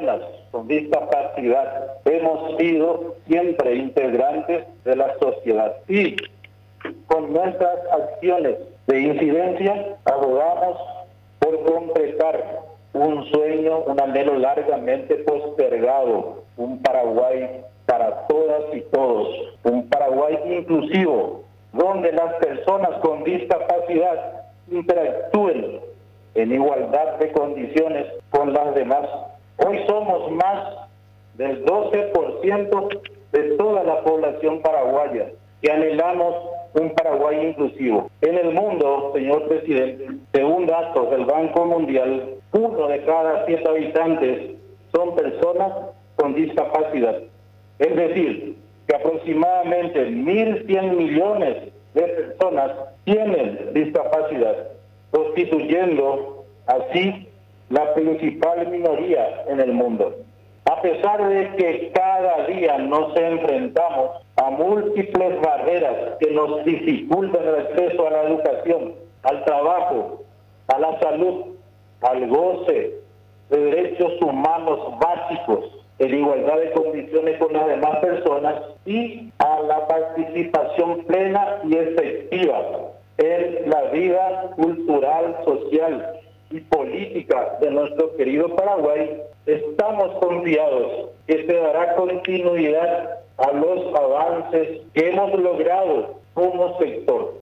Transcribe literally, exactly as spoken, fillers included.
personas con discapacidad hemos sido siempre integrantes de la sociedad y con nuestras acciones de incidencia abogamos por concretar un sueño, un anhelo largamente postergado, un Paraguay para todas y todos, un Paraguay inclusivo, donde las personas con discapacidad interactúen en igualdad de condiciones con las demás. Hoy somos más del doce por ciento de toda la población paraguaya que anhelamos un Paraguay inclusivo. En el mundo, señor presidente, según datos del Banco Mundial, uno de cada siete habitantes son personas con discapacidad. Es decir, que aproximadamente mil cien millones de personas tienen discapacidad, constituyendo así la principal minoría en el mundo. A pesar de que cada día nos enfrentamos a múltiples barreras que nos dificultan el acceso a la educación, al trabajo, a la salud, al goce de derechos humanos básicos, en igualdad de condiciones con las demás personas y a la participación plena y efectiva en la vida cultural, social y política de nuestro querido Paraguay, estamos confiados que se dará continuidad a los avances que hemos logrado como sector.